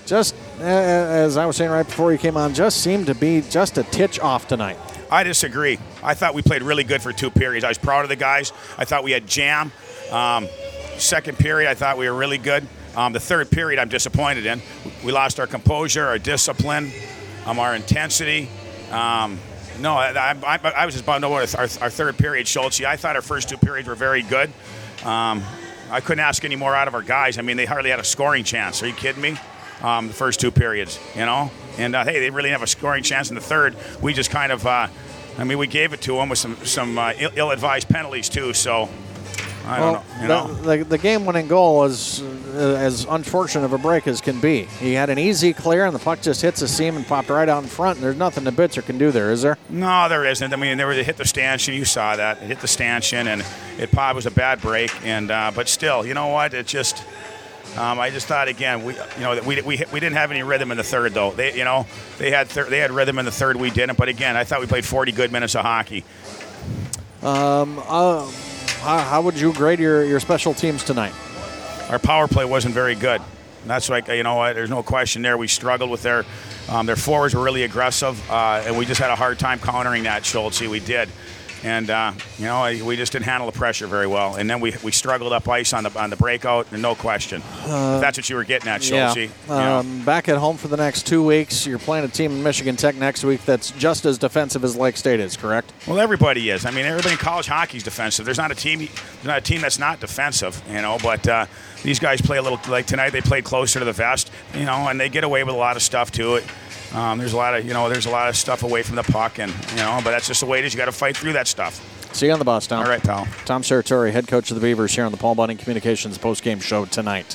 just as I was saying right before you came on, just seemed to be just a titch off tonight. I disagree. I thought we played really good for 2 periods. I was proud of the guys. I thought we had jam. Second period, I thought we were really good. The third period, I'm disappointed in. We lost our composure, our discipline, our intensity. I was just bummed over our third period, Schultz. I thought our first 2 periods were very good. I couldn't ask any more out of our guys. I mean, they hardly had a scoring chance. Are you kidding me? The first 2 periods, And, hey, they really didn't have a scoring chance in the third. We just kind of, we gave it to them with some ill-advised penalties, too. So, I don't know. The game-winning goal was as unfortunate of a break as can be. He had an easy clear, and the puck just hits the seam and popped right out in front. And there's nothing the Bitzer can do there, is there? No, there isn't. I mean, it hit the stanchion. You saw that. It hit the stanchion, and it probably was a bad break. And but still, you know what? It just. I just thought again, we didn't have any rhythm in the third though. They had rhythm in the third. We didn't. But again, I thought we played 40 good minutes of hockey. How would you grade your special teams tonight? Our power play wasn't very good. That's like, there's no question there. We struggled with their forwards were really aggressive, and we just had a hard time countering that, Schultz. We did. And, we just didn't handle the pressure very well. And then we struggled up ice on the breakout, and no question. That's what you were getting at, Schultz. Yeah. Back at home for the next 2 weeks. You're playing a team in Michigan Tech next week that's just as defensive as Lake State is, correct? Well, everybody is. I mean, everybody in college hockey is defensive. There's not a team that's not defensive, but these guys play a little, like tonight they played closer to the vest, and they get away with a lot of stuff to it. There's a lot of stuff away from the puck, and but that's just the way it is. You got to fight through that stuff. See you on the bus, Tom. All right, pal. Tom Serratori, head coach of the Beavers, here on the Paul Bunning Communications postgame show tonight.